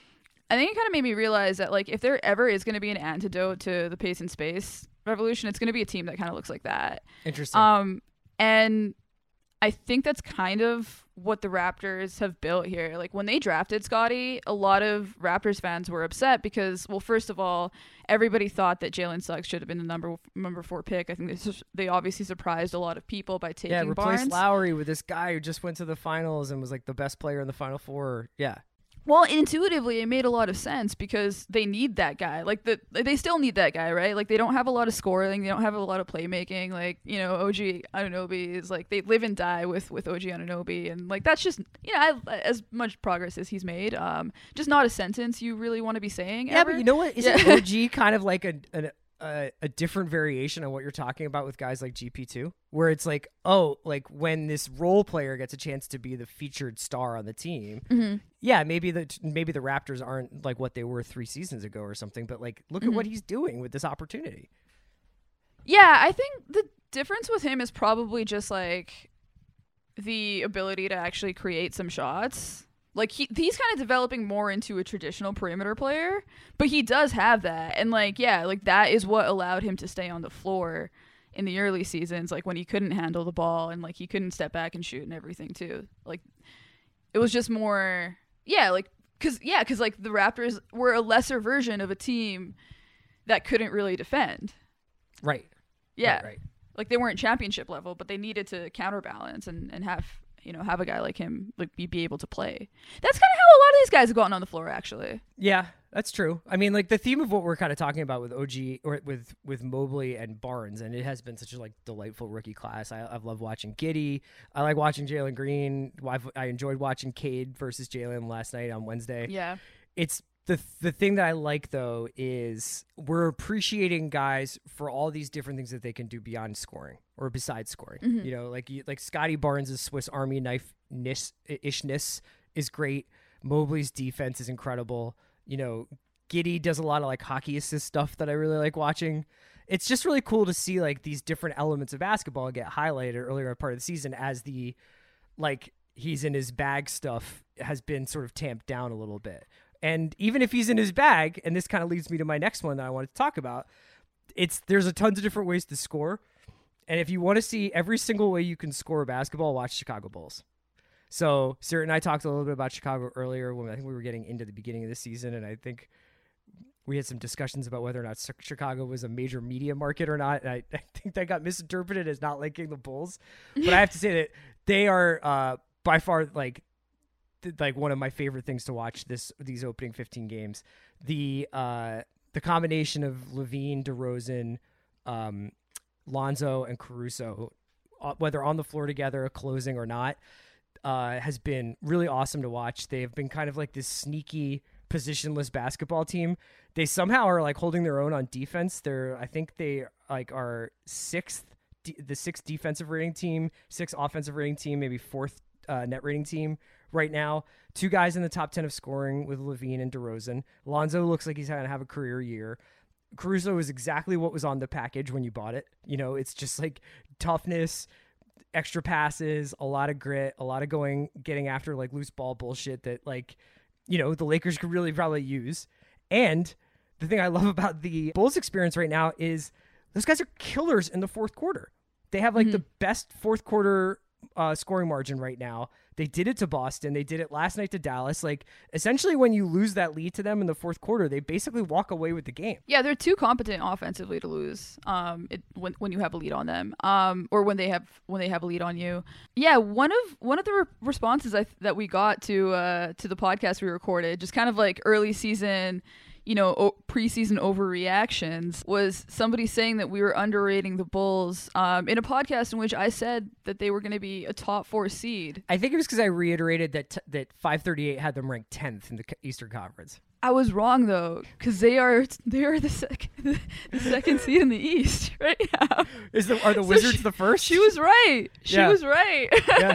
I think it kind of made me realize that like if there ever is going to be an antidote to the pace and space revolution, it's going to be a team that kind of looks like that. Interesting. Um, and I think that's kind of what the Raptors have built here. Like when they drafted Scotty, a lot of Raptors fans were upset because, well, first of all, everybody thought that Jalen Suggs should have been the number number four pick. I think they, they obviously surprised a lot of people by taking yeah, replace Barnes. Lowry with this guy who just went to the finals and was like the best player in the Final Four. Yeah. Well, intuitively, it made a lot of sense because they need that guy. Like the, they still need that guy, right? Like they don't have a lot of scoring, they don't have a lot of playmaking. Like, you know, O G Anunoby is like they live and die with with O G Anunoby, and like that's just, you know, I, as much progress as he's made, um, just not a sentence you really want to be saying. Yeah, ever. but you know what? Isn't yeah. O G kind of like a, a a a different variation on what you're talking about with guys like G P two, where it's like, oh, like when this role player gets a chance to be the featured star on the team. Mm-hmm. Yeah, maybe the maybe the Raptors aren't like what they were three seasons ago or something, but like look mm-hmm. at what he's doing with this opportunity. Yeah, I think the difference with him is probably just like the ability to actually create some shots. Like he he's kind of developing more into a traditional perimeter player, but he does have that. And like, yeah, like that is what allowed him to stay on the floor in the early seasons, like when he couldn't handle the ball and like he couldn't step back and shoot and everything too. Like it was just more, yeah, like Cause yeah, cause like the Raptors were a lesser version of a team that couldn't really defend. Right. Yeah. Right, right. Like they weren't championship level, but they needed to counterbalance and, and have, you know, have a guy like him like be, be able to play. That's kind of how a lot of these guys have gotten on the floor, actually. Yeah, that's true. I mean, like the theme of what we're kind of talking about with O G or with with Mobley and Barnes, and it has been such a like delightful rookie class. I, I've loved watching Giddey. I like watching Jalen Green. I've, I enjoyed watching Cade versus Jalen last night on Wednesday. Yeah, it's the the thing that I like though is we're appreciating guys for all these different things that they can do beyond scoring or besides scoring. Mm-hmm. You know, like you, like Scotty Barnes' Swiss Army knife ishness is great. Mobley's defense is incredible. You know, Giddey does a lot of like hockey assist stuff that I really like watching. It's just really cool to see like these different elements of basketball get highlighted earlier part of the season as the like he's in his bag stuff has been sort of tamped down a little bit. And even if he's in his bag, and this kind of leads me to my next one that I wanted to talk about, it's there's a tons of different ways to score. And if you want to see every single way you can score basketball, watch Chicago Bulls. So Sarah and I talked a little bit about Chicago earlier when I think we were getting into the beginning of the season, and I think we had some discussions about whether or not Chicago was a major media market or not. And I, I think that got misinterpreted as not liking the Bulls. But I have to say that they are uh, by far like th- like one of my favorite things to watch this these opening fifteen games. The uh, the combination of Levine, DeRozan, um, Lonzo, and Caruso, uh, whether on the floor together, closing or not, uh, has been really awesome to watch. They have been kind of like this sneaky positionless basketball team. They somehow are like holding their own on defense. They're, I think they like are sixth, de- the sixth defensive rating team, sixth offensive rating team, maybe fourth uh, net rating team right now. Two guys in the top ten of scoring with Levine and DeRozan. Lonzo looks like he's going to have a career year. Caruso is exactly what was on the package when you bought it. You know, it's just like toughness, extra passes, a lot of grit, a lot of going, getting after like loose ball bullshit that like, you know, the Lakers could really probably use. And the thing I love about the Bulls experience right now is those guys are killers in the fourth quarter. They have like mm-hmm. the best fourth quarter uh, scoring margin right now. They did it to Boston. They did it last night to Dallas. Like essentially when you lose that lead to them in the fourth quarter, they basically walk away with the game. Yeah, they're too competent offensively to lose um, it, when when you have a lead on them um, or when they have when they have a lead on you. Yeah, one of one of the re- responses I th- that we got to uh, to the podcast we recorded, just kind of like early season, you know, o- preseason overreactions, was somebody saying that we were underrating the Bulls um, in a podcast in which I said that they were going to be a top four seed. I think it was because I reiterated that t- that five thirty-eight had them ranked tenth in the Eastern Conference. I was wrong though, because they are they are the second the second seed in the East right now. Is the are the so Wizards she, the first? She was right. She yeah. was right. yeah.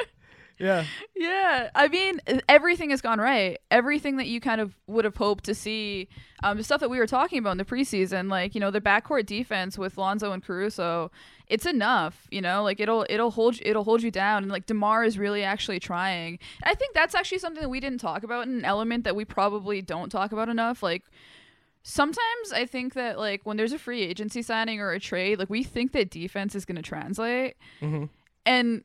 Yeah. Yeah. I mean, everything has gone right. Everything that you kind of would have hoped to see, um, the stuff that we were talking about in the preseason, like, you know, the backcourt defense with Lonzo and Caruso, it's enough, you know, like it'll, it'll hold, it'll hold you down. And like DeMar is really actually trying. And I think that's actually something that we didn't talk about, and an element that we probably don't talk about enough. Like, sometimes I think that like when there's a free agency signing or a trade, like we think that defense is going to translate. Mm-hmm. And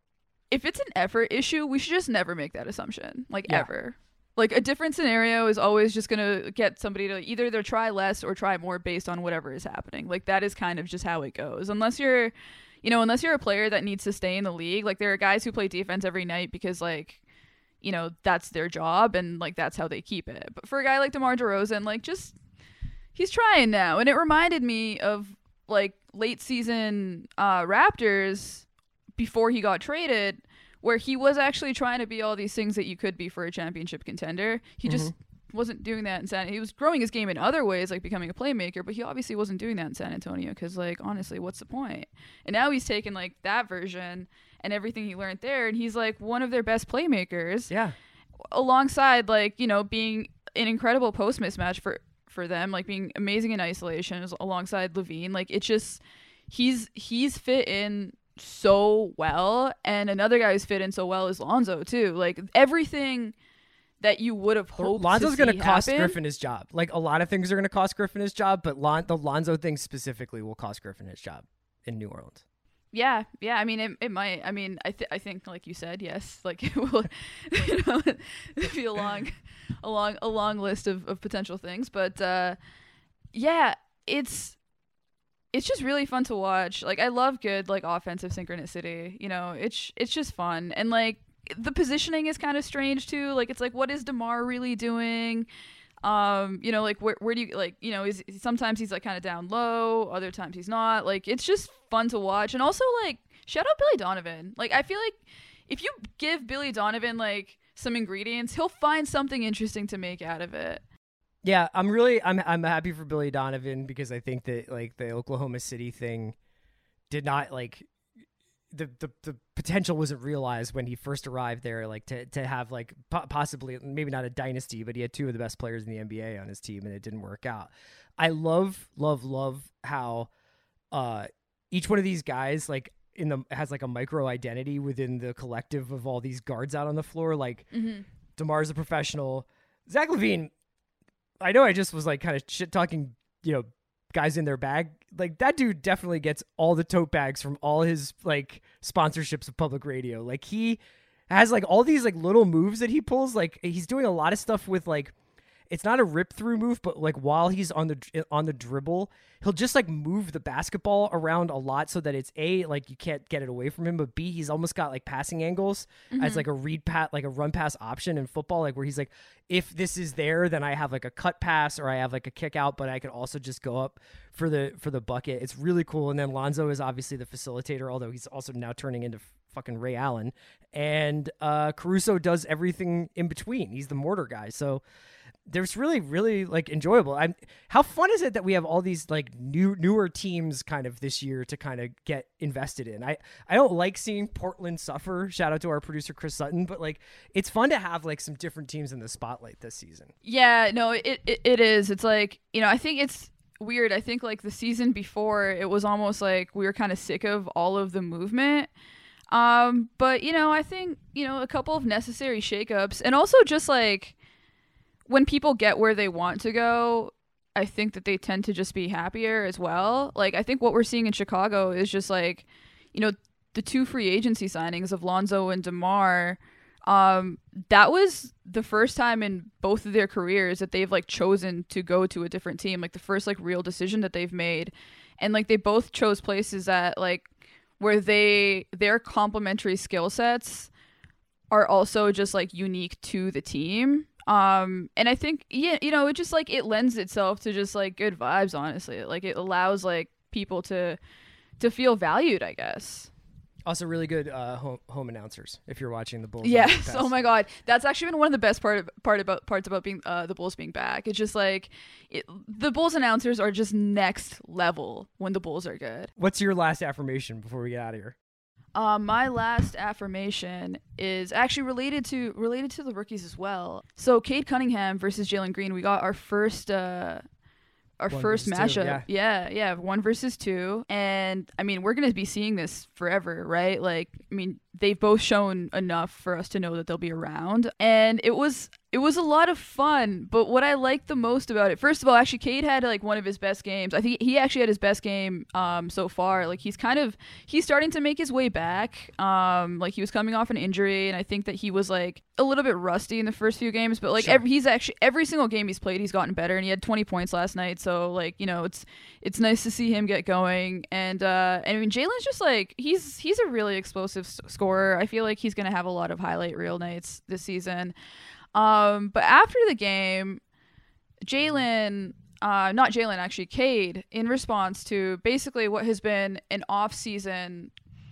if it's an effort issue, we should just never make that assumption, like yeah. ever. Like a different scenario is always just going to get somebody to either either try less or try more based on whatever is happening. Like that is kind of just how it goes. Unless you're, you know, unless you're a player that needs to stay in the league. Like there are guys who play defense every night because like, you know, that's their job and like that's how they keep it. But for a guy like DeMar DeRozan, like just he's trying now. And it reminded me of like late season uh, Raptors before he got traded, where he was actually trying to be all these things that you could be for a championship contender. He mm-hmm. just wasn't doing that in San. He was growing his game in other ways, like becoming a playmaker, but he obviously wasn't doing that in San Antonio because, like, honestly, what's the point? And now he's taken like that version and everything he learned there, and he's like one of their best playmakers. Yeah, alongside like you know being an incredible post mismatch for for them, like being amazing in isolation alongside Levine. Like it's just he's he's fit in so well, and another guy who's fit in so well is Lonzo too. Like everything that you would have hoped Lonzo's to going to cost happen. Griffin his job. Like a lot of things are going to cost Griffin his job, but Lon- the Lonzo thing specifically will cost Griffin his job in New Orleans. Yeah, yeah. I mean, it, it might. I mean, I th- I think, like you said, yes. Like it will, you know, be a long, a long, a long list of, of potential things. But uh, yeah, it's it's just really fun to watch. Like I love good like offensive synchronicity. You know, it's it's just fun, and like the positioning is kind of strange too. Like it's like, what is DeMar really doing? Um, you know, like where where do you like, you know, is sometimes he's like kind of down low, other times he's not. Like it's just fun to watch. And also like shout out Billy Donovan. Like I feel like if you give Billy Donovan like some ingredients, he'll find something interesting to make out of it. Yeah, I'm really I'm I'm happy for Billy Donovan because I think that like the Oklahoma City thing did not like the the, the potential wasn't realized when he first arrived there, like to to have like po- possibly maybe not a dynasty, but he had two of the best players in the N B A on his team and it didn't work out. I love love love how uh each one of these guys like in the has like a micro identity within the collective of all these guards out on the floor. Like Mm-hmm. DeMar's a professional. Zach LaVine, I know I just was like kind of shit talking, you know, guys in their bag. Like that dude definitely gets all the tote bags from all his like sponsorships of public radio. Like he has like all these like little moves that he pulls. Like he's doing a lot of stuff with like, it's not a rip through move, but like while he's on the on the dribble, he'll just like move the basketball around a lot so that it's A, like you can't get it away from him, but B, he's almost got like passing angles Mm-hmm. as like a read pat, like a run pass option in football, like where he's like, if this is there, then I have like a cut pass or I have like a kick out, but I could also just go up for the for the bucket. It's really cool. And then Lonzo is obviously the facilitator, although he's also now turning into fucking Ray Allen. And uh, Caruso does everything in between. He's the mortar guy. So there's really, really like enjoyable. I'm how fun is it that we have all these like new, newer teams kind of this year to kind of get invested in. I, I don't like seeing Portland suffer. Shout out to our producer, Chris Sutton, but like, it's fun to have like some different teams in the spotlight this season. Yeah, no, it, it it is. It's like, you know, I think it's weird. I think like the season before, it was almost like we were kind of sick of all of the movement. Um, but you know, I think, you know, a couple of necessary shakeups, and also just like when people get where they want to go, I think that they tend to just be happier as well. Like I think what we're seeing in Chicago is just like, you know, the two free agency signings of Lonzo and DeMar. Um, that was the first time in both of their careers that they've like chosen to go to a different team. Like the first like real decision that they've made, and like they both chose places that like where they their complementary skill sets are also just like unique to the team. Um, and I think, yeah, you know, it just like it lends itself to just like good vibes, honestly. Like it allows like people to to feel valued, I guess. Also really good uh, home, home announcers if you're watching the Bulls. Yes. Oh my God. That's actually been one of the best part of, part about parts about being uh, the Bulls being back. It's just like it, the Bulls announcers are just next level when the Bulls are good. What's your last affirmation before we get out of here? Uh, my last affirmation is actually related to related to the rookies as well. So Cade Cunningham versus Jalen Green. We got our first uh, our One first versus two, matchup. yeah. yeah, yeah, one versus two. And I mean, we're gonna be seeing this forever, right? Like, I mean, they've both shown enough for us to know that they'll be around. And it was it was a lot of fun. But what I liked the most about it, first of all, actually, Cade had like one of his best games. I think he actually had his best game um, so far. Like he's kind of he's starting to make his way back. Um, like he was coming off an injury, and I think that he was like a little bit rusty in the first few games. But like Sure. every, he's actually every single game he's played, he's gotten better, and he had twenty points last night. So like, you know, it's it's nice to see him get going. And uh, and I mean, Jalen's just like he's he's a really explosive s- scorer. I feel like he's gonna have a lot of highlight reel nights this season. Um, but after the game, Jalen, uh, not Jalen, actually, Cade, in response to basically what has been an off season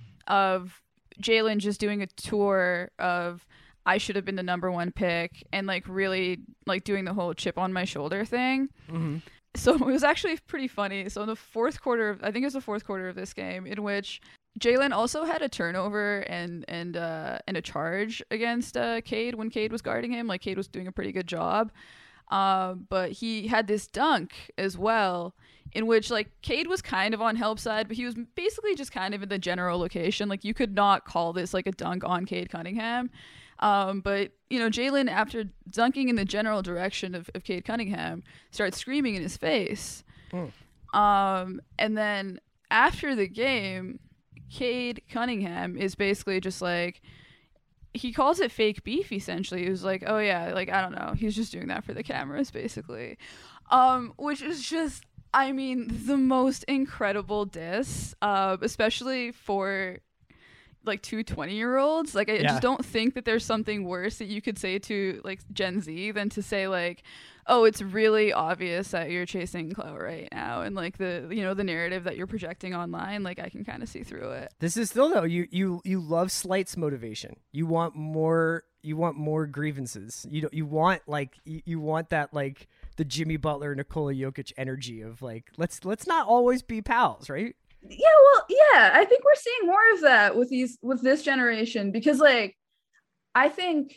of Jalen just doing a tour of I should have been the number one pick and like really like doing the whole chip on my shoulder thing. Mm-hmm. So it was actually pretty funny. So in the fourth quarter, of, I think it was the fourth quarter of this game, in which Jalen also had a turnover and and uh, and a charge against uh, Cade when Cade was guarding him. Like Cade was doing a pretty good job, uh, but he had this dunk as well, in which like Cade was kind of on help side, but he was basically just kind of in the general location. Like you could not call this like a dunk on Cade Cunningham. Um, but, you know, Jalen, after dunking in the general direction of, of Cade Cunningham, started screaming in his face. Mm. Um, and then after the game, Cade Cunningham is basically just like, he calls it fake beef, essentially. He was like, oh yeah, like, I don't know. He's just doing that for the cameras, basically. Um, which is just, I mean, the most incredible diss, uh, especially for like two twenty-year-olds. Like, I Yeah. just don't think that there's something worse that you could say to like Gen Z than to say like, oh, it's really obvious that you're chasing clout right now, and like the, you know, the narrative that you're projecting online, like I can kind of see through it. This is still though, you you you love slights motivation. You want more. You want more grievances. You don't. You want like you, you want that like the Jimmy Butler, Nikola Jokic energy of like let's let's not always be pals, right? Yeah, well, yeah, I think we're seeing more of that with these with this generation, because like I think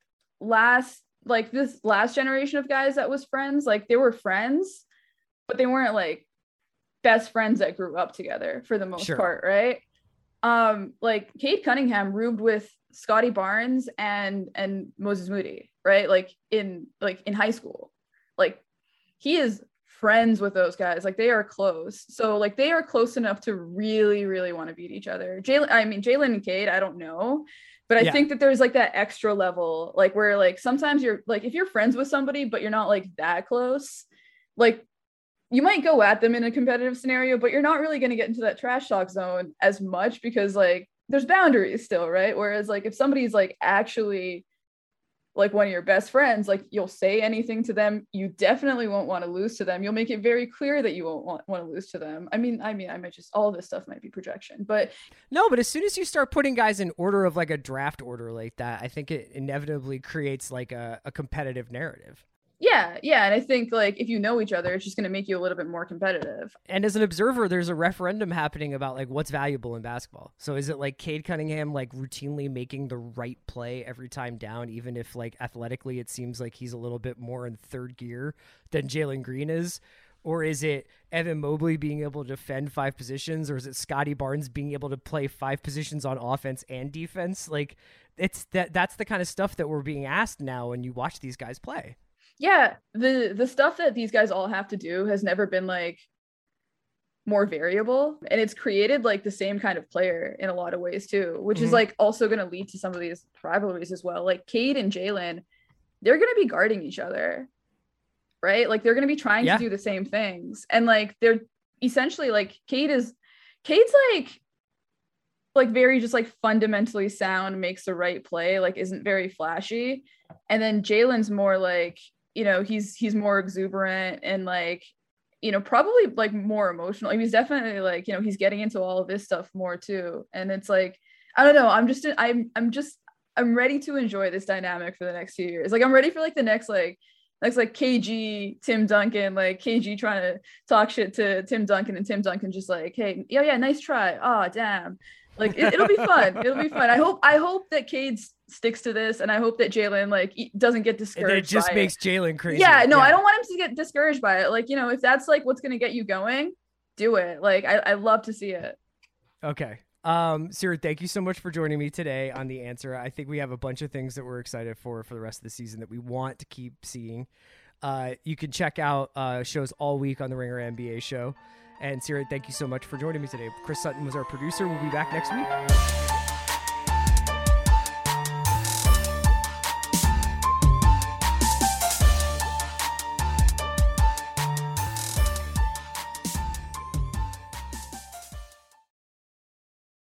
last like this last generation of guys that was friends, like they were friends, but they weren't like best friends that grew up together for the most Sure. part, right? Um, like Cade Cunningham roomed with Scotty Barnes and and Moses Moody, right? Like in like in high school. Like he is friends with those guys. Like they are close. So like they are close enough to really, really want to beat each other. Jalen, I mean Jalen and Cade, I don't know. But I Yeah. think that there's like that extra level, like where like sometimes you're like, if you're friends with somebody, but you're not like that close, like you might go at them in a competitive scenario, but you're not really going to get into that trash talk zone as much because like there's boundaries still, right? Whereas like if somebody's like actually like one of your best friends, like you'll say anything to them. You definitely won't want to lose to them. You'll make it very clear that you won't want, want to lose to them. I mean, I mean, I might just, all this stuff might be projection, but No, but as soon as you start putting guys in order of like a draft order like that, I think it inevitably creates like a, a competitive narrative. yeah, yeah. And I think like if you know each other, it's just going to make you a little bit more competitive. And as an observer, there's a referendum happening about like what's valuable in basketball. So is it like Cade Cunningham like routinely making the right play every time down, even if like athletically it seems like he's a little bit more in third gear than Jalen Green is? Or is it Evan Mobley being able to defend five positions? Or is it Scotty Barnes being able to play five positions on offense and defense? Like it's that that's the kind of stuff that we're being asked now when you watch these guys play. Yeah, the the stuff that these guys all have to do has never been like more variable, and it's created like the same kind of player in a lot of ways too, which Mhm. is like also going to lead to some of these rivalries as well. Like Cade and Jalen, they're going to be guarding each other, right? Like they're going to be trying Yeah. to do the same things, and like they're essentially like Cade is Cade's like like very just like fundamentally sound, makes the right play, like isn't very flashy, and then Jalen's more like, you know, he's he's more exuberant and like, you know, probably like more emotional. He's definitely like, you know, he's getting into all of this stuff more too. And it's like, I don't know, I'm just I'm I'm just I'm ready to enjoy this dynamic for the next few years. Like I'm ready for like the next like next like K G, Tim Duncan, like K G trying to talk shit to Tim Duncan and Tim Duncan just like, hey, yeah, yeah, nice try. Oh, damn. Like it, it'll be fun. It'll be fun. I hope I hope that Cade sticks to this, and I hope that Jalen like e- doesn't get discouraged. And it just by makes it. Jalen crazy. Yeah, no, I don't want him to get discouraged by it. Like, you know, if that's like what's gonna get you going, do it. Like I, I love to see it. Okay. Um, Sarah, thank you so much for joining me today on The Answer. I think we have a bunch of things that we're excited for for the rest of the season that we want to keep seeing. Uh, you can check out uh, shows all week on the Ringer N B A show. And Sarah, thank you so much for joining me today. Chris Sutton was our producer. We'll be back next week.